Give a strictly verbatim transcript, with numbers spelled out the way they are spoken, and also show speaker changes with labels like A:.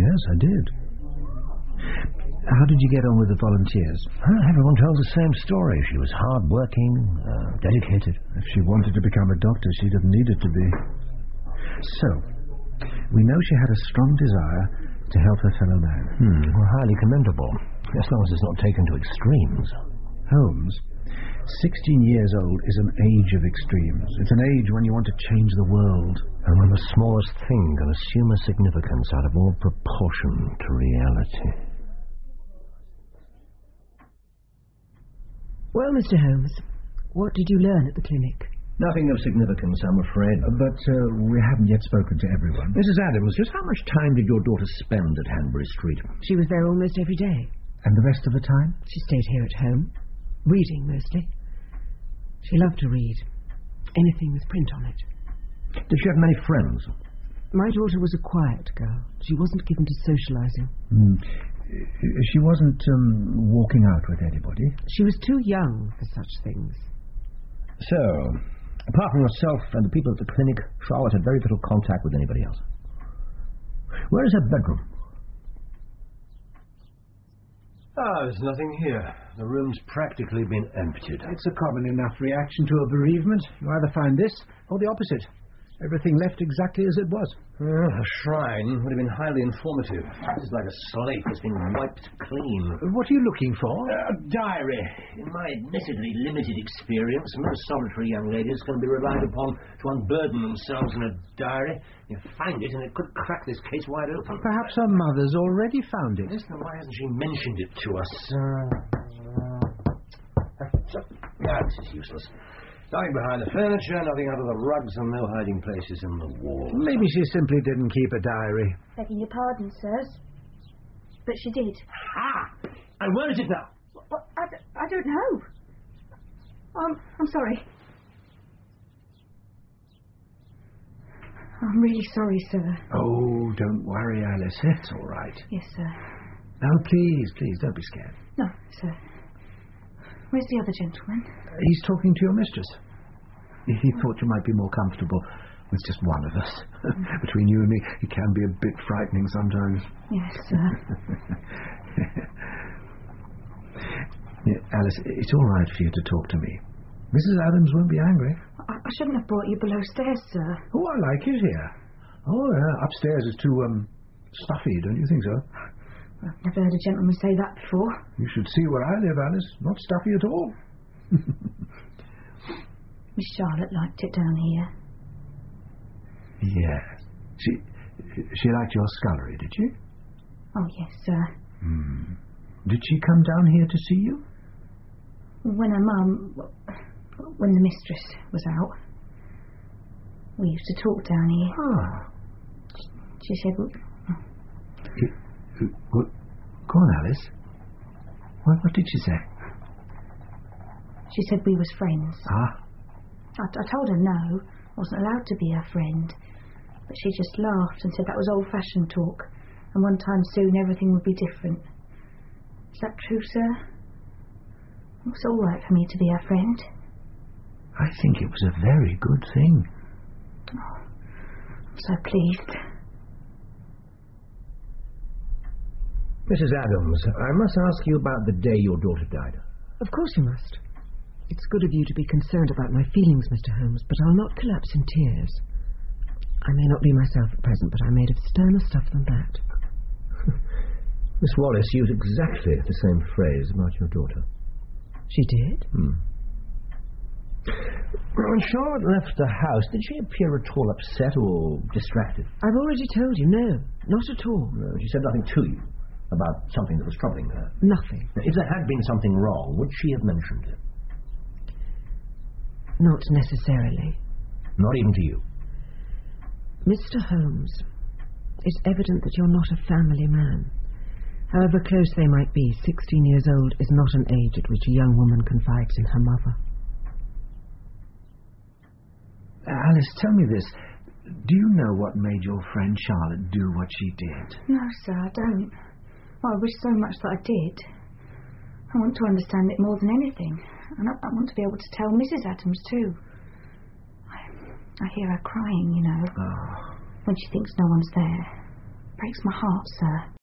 A: Yes, I did. How did you get on with the volunteers?
B: Well, everyone tells the same story. She was hard-working, uh, dedicated.
A: If she wanted to become a doctor, she'd have needed to be. So, we know she had a strong desire to help her fellow man.
B: Hmm, well, highly commendable, as long as it's not taken to extremes.
A: Holmes, sixteen years old is an age of extremes. It's an age when you want to change the world.
B: And when the smallest thing can assume a significance out of all proportion to reality.
C: Well, Mister Holmes, what did you learn at the clinic?
B: Nothing of significance, I'm afraid.
A: Uh, but uh, we haven't yet spoken to everyone.
B: Missus Adams, just how much time did your daughter spend at Hanbury Street?
C: She was there almost every day.
A: And the rest of the time?
C: She stayed here at home, reading mostly. She loved to read. Anything with print on it.
B: Did she have many friends?
C: My daughter was a quiet girl. She wasn't given to socializing.
A: Mm. She wasn't um, walking out with anybody?
C: She was too young for such things.
B: So, apart from yourself and the people at the clinic, Charlotte had very little contact with anybody else. Where is her bedroom? Ah, there's nothing here. The room's practically been emptied.
A: It's a common enough reaction to a bereavement. You either find this or the opposite. Everything left exactly as it was.
B: Well, a shrine would have been highly informative. It's like a slate that's been wiped clean.
A: What are you looking for?
B: A diary. In my admittedly limited experience, most solitary young ladies can be relied upon to unburden themselves in a diary. You find it, and it could crack this case wide open.
A: Perhaps her mother's already found it.
B: Yes, then why hasn't she mentioned it to us? Uh, uh, no, this is useless. Nothing behind the furniture, nothing under the rugs, and no hiding places in the walls.
A: Maybe she simply didn't keep a diary.
D: Begging your pardon, sirs. But she did.
B: Ah! And where is it now?
D: Well, I, d- I don't know. Um, I'm sorry. I'm really sorry, sir.
A: Oh, don't worry, Alice. It's all right.
D: Yes, sir.
A: No, please, please, don't be scared.
D: No, sir. Where's the other gentleman?
A: Uh, he's talking to your mistress. He thought you might be more comfortable with just one of us. Between you and me, it can be a bit frightening sometimes.
D: Yes, sir.
A: Yeah, Alice, it's all right for you to talk to me. Missus Adams won't be angry.
D: I, I shouldn't have brought you below stairs, sir.
A: Oh, I like it here. Oh, yeah, upstairs is too, um, stuffy, don't you think so?
D: I've never heard a gentleman say that before.
A: You should see where I live, Alice. Not stuffy at all.
D: Miss Charlotte liked it down here.
A: Yes. She she liked your scullery, did she?
D: Oh, yes, sir.
A: Hmm. Did she come down here to see you?
D: When her mum... When the mistress was out, we used to talk down here.
A: Ah.
D: She said...
A: It, it, well, go on, Alice. What, what did she say?
D: She said we was friends.
A: Ah.
D: I, I told her no, I wasn't allowed to be her friend. But she just laughed and said that was old-fashioned talk, and one time soon everything would be different. Is that true, sir? It's all right for me to be her friend.
A: I think it was a very good thing.
D: Oh, I'm so pleased.
B: Missus Adams, I must ask you about the day your daughter died.
C: Of course you must. It's good of you to be concerned about my feelings, Mister Holmes, but I'll not collapse in tears. I may not be myself at present, but I'm made of sterner stuff than that.
B: Miss Wallace used exactly the same phrase about your daughter.
C: She did?
B: Hmm. When Charlotte left the house, did she appear at all upset or distracted?
C: I've already told you, no, not at all.
B: No, she said nothing to you about something that was troubling her?
C: Nothing.
B: Now, if there had been something wrong, would she have mentioned it?
C: Not necessarily.
B: Not even to you?
C: Mister Holmes, it's evident that you're not a family man. However close they might be, sixteen years old is not an age at which a young woman confides in her mother.
A: Alice, tell me this. Do you know what made your friend Charlotte do what she did?
D: No, sir, I don't. Well, I wish so much that I did. I want to understand it more than anything. And I, I want to be able to tell Missus Adams, too. I, I hear her crying, you know,
A: Oh.
D: when she thinks no one's there. breaks my heart, sir.